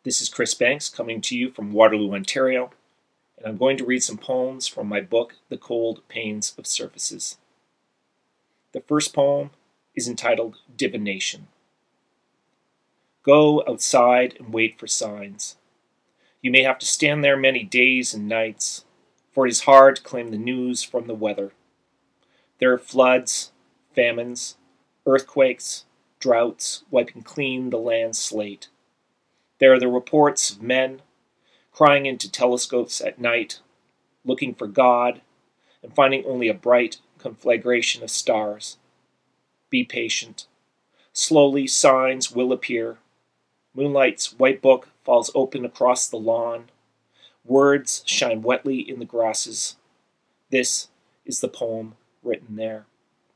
This is Chris Banks coming to you from Waterloo, Ontario, and I'm going to read some poems from my book, The Cold Pains of Surfaces. The first poem is entitled Divination. Go outside and wait for signs. You may have to stand there many days and nights, for it is hard to claim the news from the weather. There are floods, famines, earthquakes, droughts wiping clean the land's slate. There are the reports of men crying into telescopes at night, looking for God, and finding only a bright conflagration of stars. Be patient. Slowly signs will appear. Moonlight's white book falls open across the lawn. Words shine wetly in the grasses. This is the poem written there.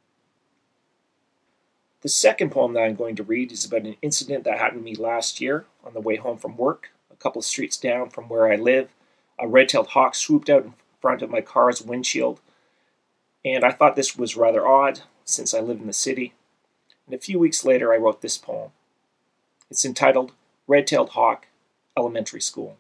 The second poem that I'm going to read is about an incident that happened to me last year on the way home from work. A couple of streets down from where I live, a red-tailed hawk swooped out in front of my car's windshield, and I thought this was rather odd since I live in the city. And a few weeks later I wrote this poem. It's entitled Red-Tailed Hawk, Elementary School.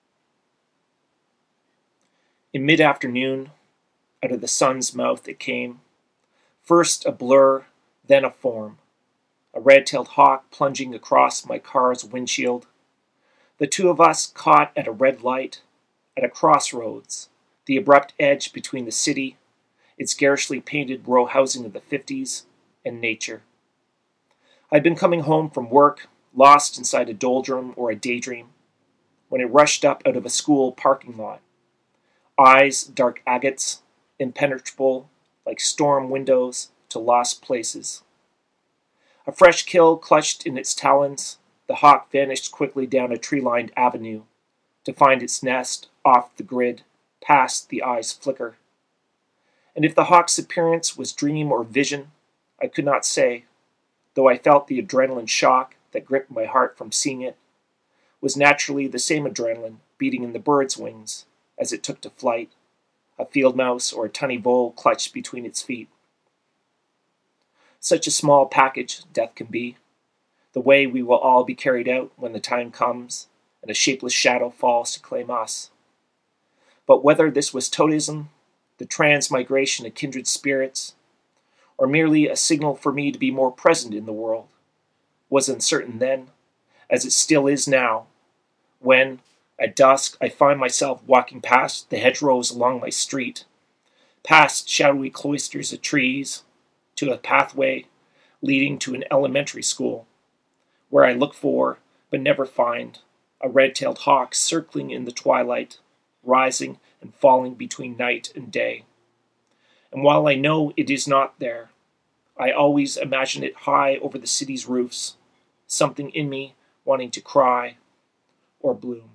In mid-afternoon, out of the sun's mouth it came, first a blur, then a form, a red-tailed hawk plunging across my car's windshield. The two of us caught at a red light, at a crossroads, the abrupt edge between the city, its garishly painted row housing of the 50s, and nature. I'd been coming home from work, lost inside a doldrum or a daydream, when it rushed up out of a school parking lot. Eyes dark agates, impenetrable like storm windows to lost places. A fresh kill clutched in its talons, the hawk vanished quickly down a tree-lined avenue to find its nest off the grid, past the eye's flicker. And if the hawk's appearance was dream or vision, I could not say, though I felt the adrenaline shock that gripped my heart from seeing it, was naturally the same adrenaline beating in the bird's wings as it took to flight, a field mouse or a tiny vole clutched between its feet. Such a small package death can be, the way we will all be carried out when the time comes and a shapeless shadow falls to claim us. But whether this was totemism, the transmigration of kindred spirits, or merely a signal for me to be more present in the world, was uncertain then, as it still is now, when, at dusk, I find myself walking past the hedgerows along my street, past shadowy cloisters of trees, to a pathway leading to an elementary school, where I look for, but never find, a red-tailed hawk circling in the twilight, rising and falling between night and day. And while I know it is not there, I always imagine it high over the city's roofs, something in me wanting to cry or bloom.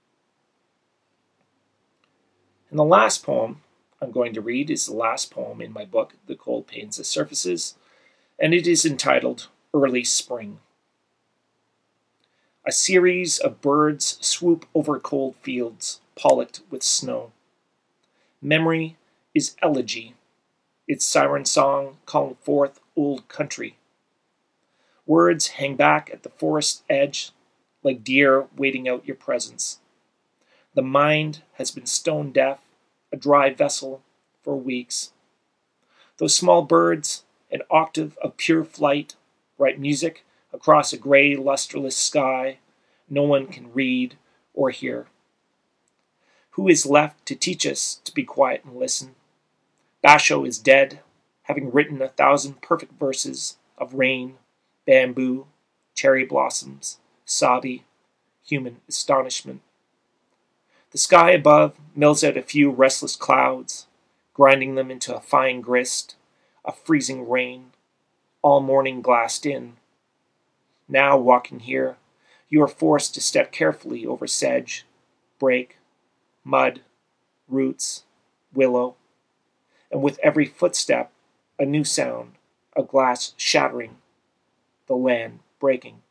And the last poem I'm going to read is the last poem in my book, The Cold Pains of Surfaces, and it is entitled Early Spring. A series of birds swoop over cold fields, pollocked with snow. Memory is elegy, its siren song calling forth old country. Words hang back at the forest edge, like deer waiting out your presence. The mind has been stone deaf, a dry vessel for weeks. Those small birds, an octave of pure flight, write music across a gray, lustreless sky no one can read or hear. Who is left to teach us to be quiet and listen? Basho is dead, having written 1,000 perfect verses of rain, bamboo, cherry blossoms, sabi, human astonishment. The sky above mills out a few restless clouds, grinding them into a fine grist, a freezing rain, all morning glassed in. Now, walking here, you are forced to step carefully over sedge, brake, mud, roots, willow, and with every footstep, a new sound, a glass shattering, the land breaking.